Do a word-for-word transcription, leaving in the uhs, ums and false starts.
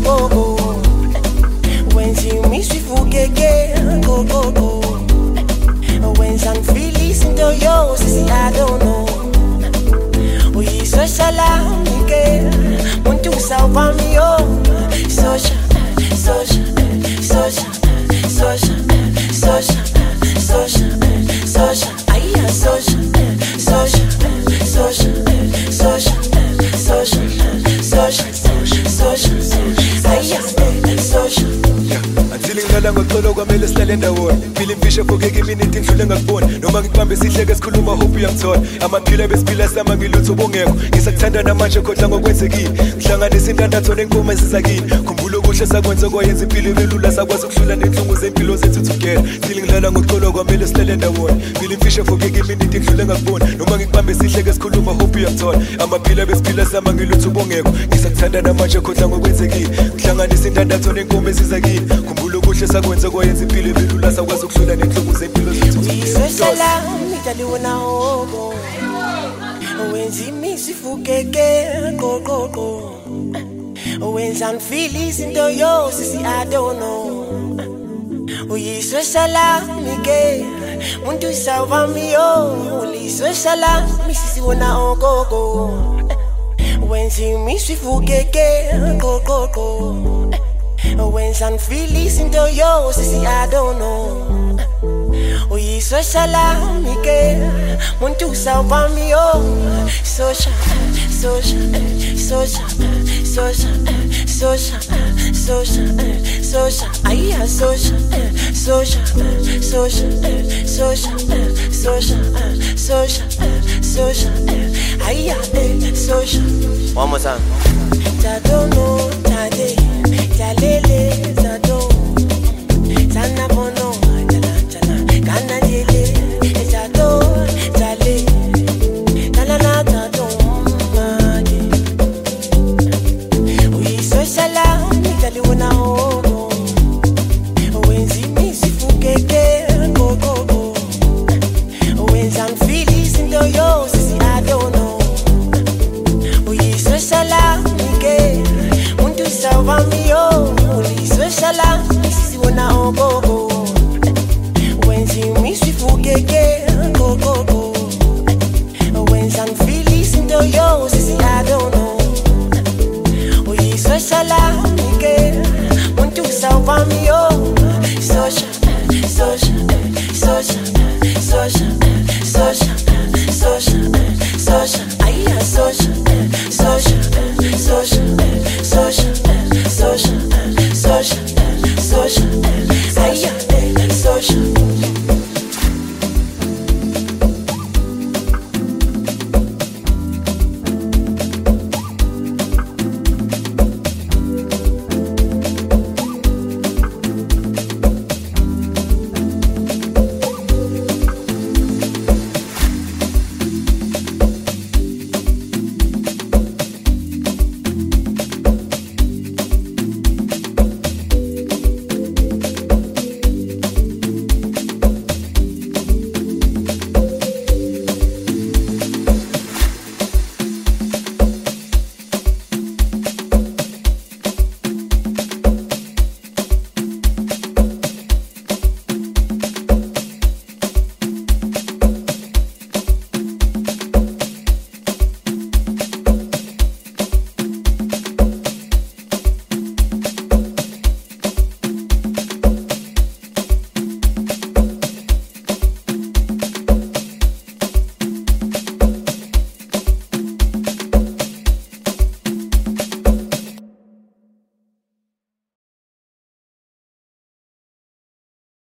go go. When she me she forget go go go. When some feelings into yo, see I don't know. We so shalom again. Want to salve me oh. Social, social, social, social, social, social, social. Aye, social, social, social, social, social, social, social. Aye, social. Ngilala ngoxolo kwamele sihlale ndawonye phila imfisha fogeke iminute ngidlule ngakubona noma ngibambe sihleke sikhuluma hope uyangithola amaphila besiphila sama ngilutho bongekho ngisakuthanda namanje khodla ngokwenzekile ngihlanganisa intandatho nenkomo ezizakini khumbula okuhle sakwenza kwayenza impilo ibelula sakwazi ukuhlula nenhlungu zempilo zethu together phila ngilala ngoxolo kwamele sihlale ndawonye phila imfisha fogeke iminute ngidlule ngakubona noma ngibambe sihleke sikhuluma hope uyangithola amaphila besiphila sama ngilutho bongekho ngisakuthanda namanje khodla ngokwenzekile ngihlanganisa intandatho nenkomo ezizakini khumbula okuhle sakwenza kwayenza impilo ibelula sakwazi ukuhlula nenhlungu zempilo zethu Isoshala mitaliona hobo Wenzi misi fukeke go go go When some feelings into yo sisi I don't know Isoshala mike Muntu salva mi yo Isoshala misi wana go go Wenzi misi fukeke go go go When some feelings into yo, sissy, I don't know. Oh, you so shalom, Mike. Want to salve me, oh. Social, social, social, social, social, social, social. Aye, social, social, social, social, social, social, social. Aye, social. One more time. I don't know, Tade. Jalele